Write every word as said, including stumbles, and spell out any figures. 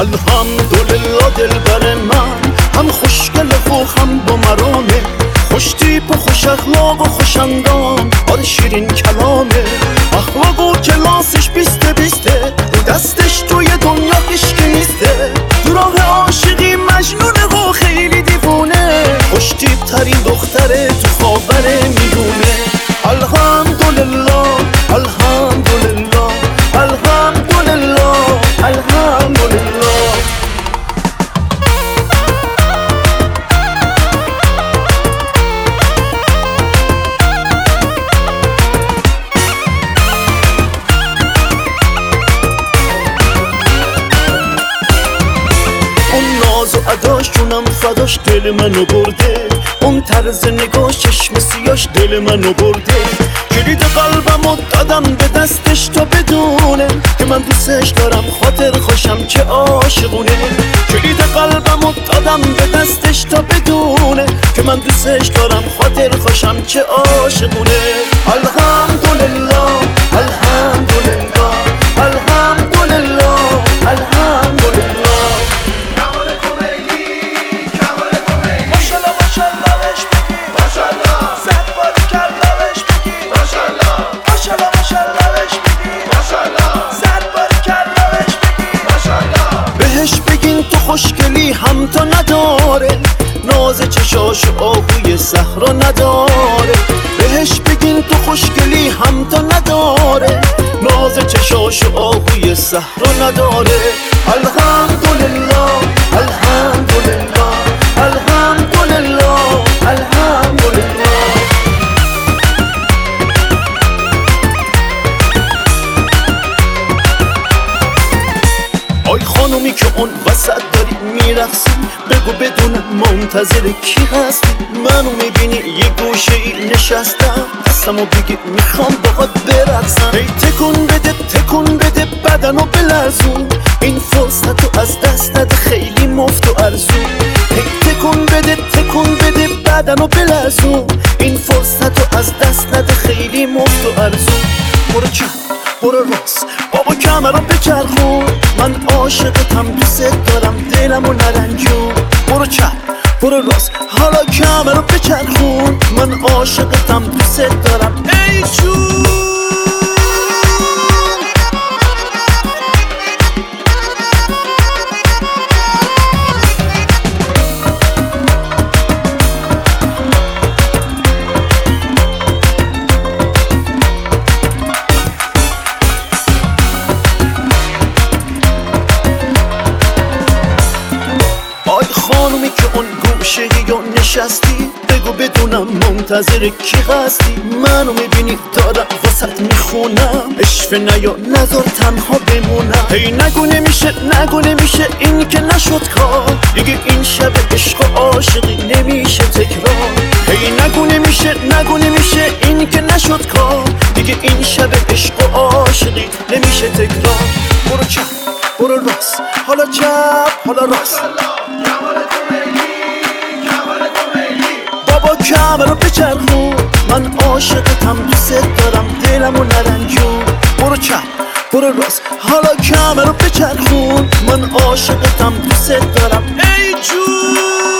الحمدلله دلبر من هم خوشگل و هم با مرامه، خوش تیپ و خوش اخلاق و خوش اندام، آره شیرین کلامه، اخلاق و کلاسش بیسته بیسته، رو دستش توی دنیا هیچکی نیسته، تو راه عاشقی مجنونه و خیلی دیوونه، خوش تیپ ترین دختره تو خاور میدونه. الحمدلله الحمدلله الحمدلله الحمدلله. اون ناز و اداش جونم فداش دل منو برده، اون طرز نگاش چشم سیاش دل منو برده، کلید قلبمو دادم به دستش تا بدونه که من دوستش دارم خاطر خوشم چه عاشقونه، کلید قلبمو دادم به دستش تا بدونه که من دوستش دارم خاطر خوشم چه عاشقونه. الحمدلله الحمدلله الحمدلله الحمدلله. خوشگلی هم تا نداره، ناز چشاش آهوی صحرا نداره، بهش بگین تو خوشگلی هم تا نداره، ناز چشاش آهوی صحرا نداره. الحمدلله الحمدلله الحمدلله الحمدلله. آی خانومی که اون وسط داری میرقصی، بگو بدونم منتظر کی هستی، منو میبینی یه گوشه ای نشستم، هستم و بگی میخوام باهات برقصم، هی تکون بده تکون بده بدنو بلرزون، این فرصتو از دست نده خیلی مفت و ارزون، هی تکون بده تکون بده بدنو بلرزون، این فرصتو از دست نده خیلی مفت و ارزون. برو چپ برو راست بابا کمرو بچرخون، من عاشقتم دوست دارم دلمو نرنجون، برو چپ برو راست حالا کمرو بچرخون، من عاشقتم دوست دارم ای جون. خانومی که اون گوشه یا نشستی، بگو بدونم منتظر کی هستی، منو میبینی دارم واسط میخونم، اشفه نیا نذار تنها بمونم، هی نگو نمیشه نگو نمیشه این که نشد کار، دیگه این شب عشق و عاشقی نمیشه تکرار، هی نگو نمیشه نگو نمیشه این که نشد کار، دیگه این شب عشق و عاشقی نمیشه تکرار. برو چپ برو راست حالا چپ حالا راست، بابا کمرو بچرخون، من عاشقتم دوست دارم دلمو نرنجون، برو چپ برو راست حالا کمرو بچرخون، من عاشقتم دوست دارم ای جون.